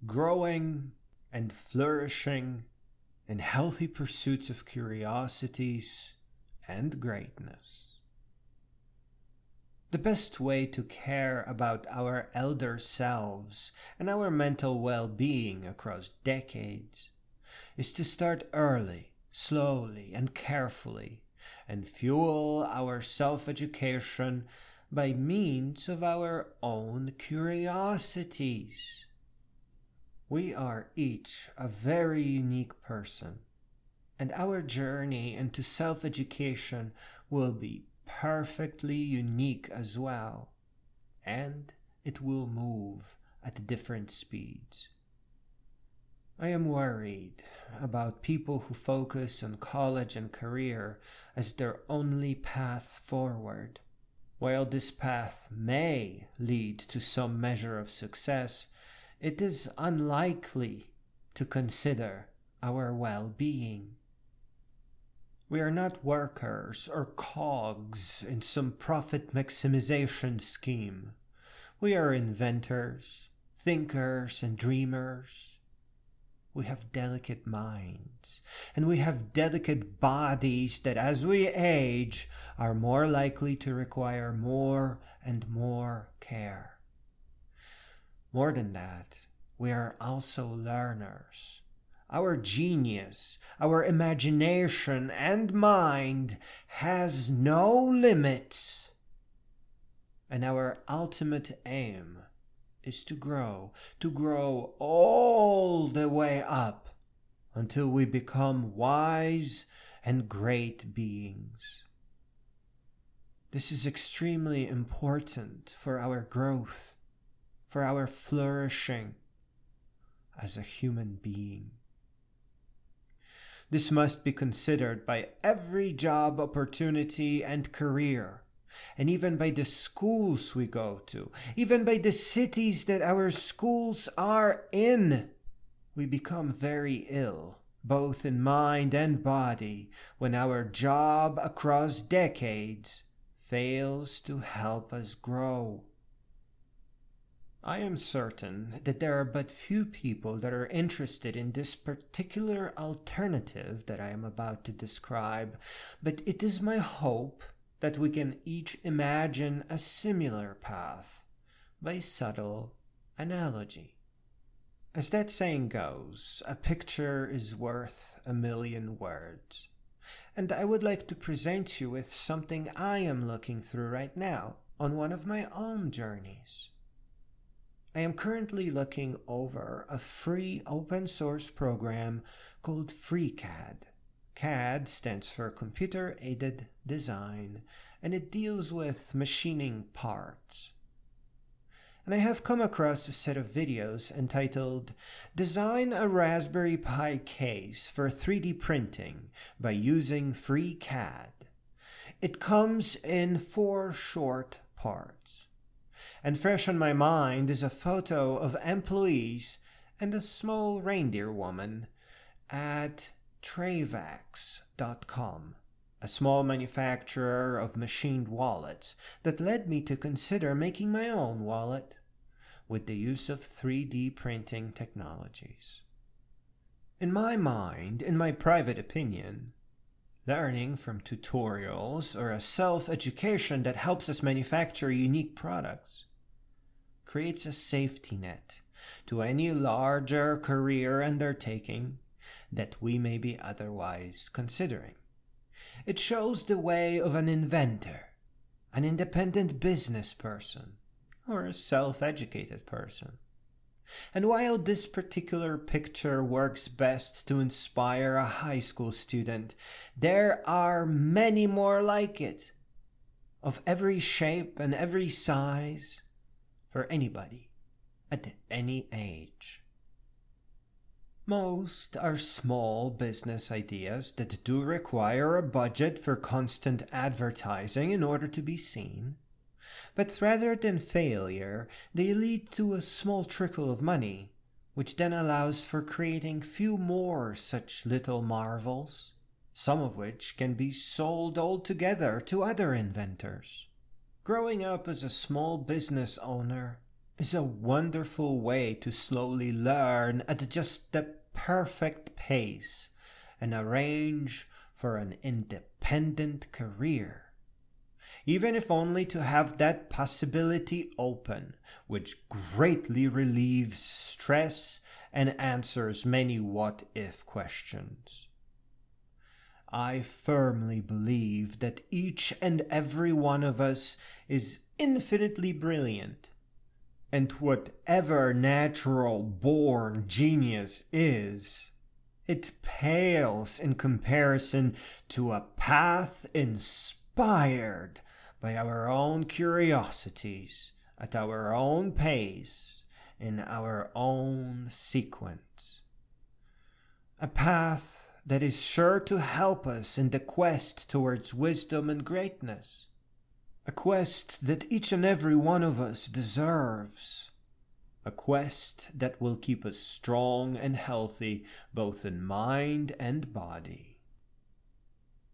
growing and flourishing in healthy pursuits of curiosities and greatness. The best way to care about our elder selves and our mental well-being across decades is to start early, slowly, and carefully, and fuel our self-education by means of our own curiosities. We are each a very unique person, and our journey into self-education will be perfectly unique as well, and it will move at different speeds. I am worried about people who focus on college and career as their only path forward. While this path may lead to some measure of success, it is unlikely to consider our well-being. We are not workers or cogs in some profit maximization scheme. We are inventors, thinkers, and dreamers. We have delicate minds, and we have delicate bodies that as we age are more likely to require more and more care. More than that, we are also learners. Our genius, our imagination and mind has no limits, and our ultimate aim is to grow all the way up until we become wise and great beings. This is extremely important for our growth, for our flourishing as a human being. This must be considered by every job opportunity and career, and even by the schools we go to, even by the cities that our schools are in. We become very ill, both in mind and body, when our job across decades fails to help us grow. I am certain that there are but few people that are interested in this particular alternative that I am about to describe, but it is my hope that we can each imagine a similar path by subtle analogy. As that saying goes, a picture is worth a million words. And I would like to present you with something I am looking through right now on one of my own journeys. I am currently looking over a free open source program called FreeCAD. CAD stands for Computer Aided Design, and it deals with machining parts. And I have come across a set of videos entitled Design a Raspberry Pi Case for 3D Printing by Using FreeCAD. It comes in 4 short parts. And fresh on my mind is a photo of employees and a small reindeer woman at Travax.com, a small manufacturer of machined wallets that led me to consider making my own wallet with the use of 3D printing technologies. In my mind, in my private opinion, learning from tutorials or a self-education that helps us manufacture unique products creates a safety net to any larger career undertaking that we may be otherwise considering. It shows the way of an inventor, an independent business person, or a self-educated person. And while this particular picture works best to inspire a high school student, there are many more like it, of every shape and every size, for anybody at any age. Most are small business ideas that do require a budget for constant advertising in order to be seen. But rather than failure, they lead to a small trickle of money, which then allows for creating few more such little marvels, some of which can be sold altogether to other inventors. Growing up as a small business owner, is a wonderful way to slowly learn at just the perfect pace and arrange for an independent career, even if only to have that possibility open, which greatly relieves stress and answers many what-if questions. I firmly believe that each and every one of us is infinitely brilliant, and whatever natural-born genius is, it pales in comparison to a path inspired by our own curiosities, at our own pace, in our own sequence. A path that is sure to help us in the quest towards wisdom and greatness. A quest that each and every one of us deserves. A quest that will keep us strong and healthy both in mind and body.